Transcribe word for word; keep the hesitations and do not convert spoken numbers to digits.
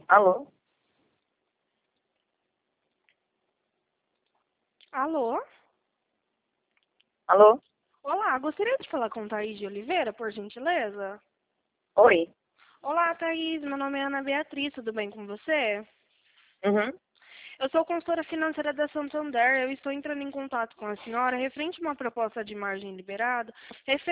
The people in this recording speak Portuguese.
Alô? Alô? Alô? Olá, gostaria de falar com Thaís de Oliveira, por gentileza? Oi? Olá, Thaís, meu nome é Ana Beatriz, tudo bem com você? Uhum. Eu sou consultora financeira da Santander, eu estou entrando em contato com a senhora referente a uma proposta de margem liberada,